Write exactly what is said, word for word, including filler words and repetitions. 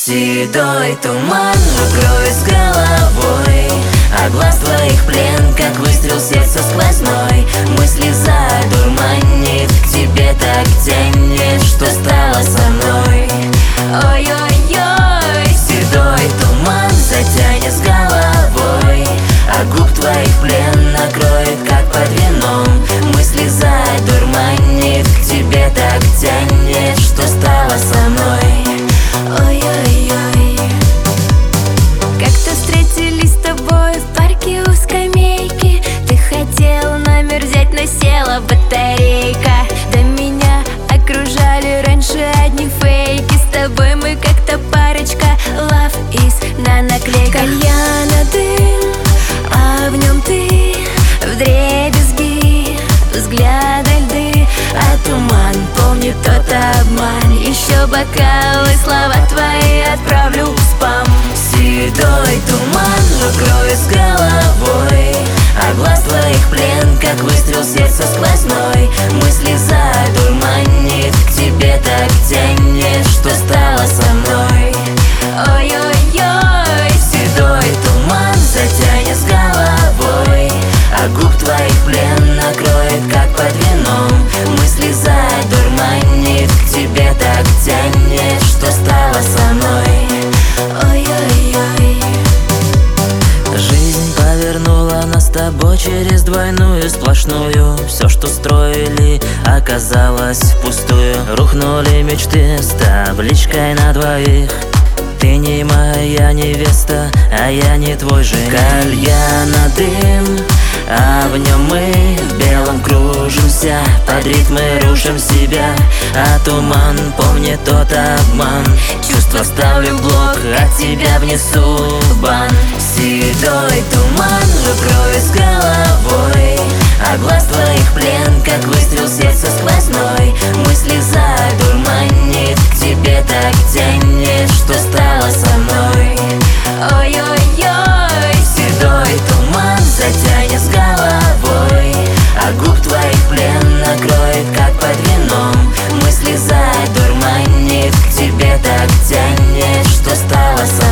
Седой туман укроет с головой, а глаз твоих плен, как выстрел сердца сквозной. Мысли задурманит, к тебе так тянет, что стало со мной. Ой-ой-ой, седой туман затянет с головой, а губ твоих плен накроет, как под вином. Мысли задурманит, к тебе так тянет, что стало со мной. Ой-ой-ой. Как-то встретились с тобой в парке у скамейки. Ты хотел номер взять, но села батарейка. Да меня окружали раньше одни фейки. С тобой мы как-то парочка, love is на наклейках. Кальяна дым, а в нем ты, вдребезги, взгляды льды, а туман помнит тот обман. Еще бокалы, слова твои отправлю в спам. Седой туман укроет с головой, а глаз твоих плен, как выстрел сердца сквозной. Мысли задурманит, к тебе так тянет, что стало со мной. Ой-ой-ой, седой туман затянет с головой, а губ твоих плен накроет, как под вином. Мысли задурманит, к тебе так тянет, что стало со мной. Ой-ой-ой. Жизнь повернула нас с тобой через двойную сплошную. Все, что строили, оказалось впустую. Рухнули мечты с табличкой на двоих. Ты не моя невеста, а я не твой жених. Кальяна дым, а в нем мы в белом кружимся. Под ритмы рушим себя, а туман помнит тот обман. Чувства ставлю в блок, от тебя внесу в бан. Седой туман укроет с головой, а глаз твоих плен, как выстрел сердца сквозной. Мысли задурманит, к тебе так тянет, что стало со мной. Ой-ой-ой, седой туман затянет с головой, а губ твоих плен накроет, как под вином. Мысли задурманит, к тебе так тянет, что стало со мной.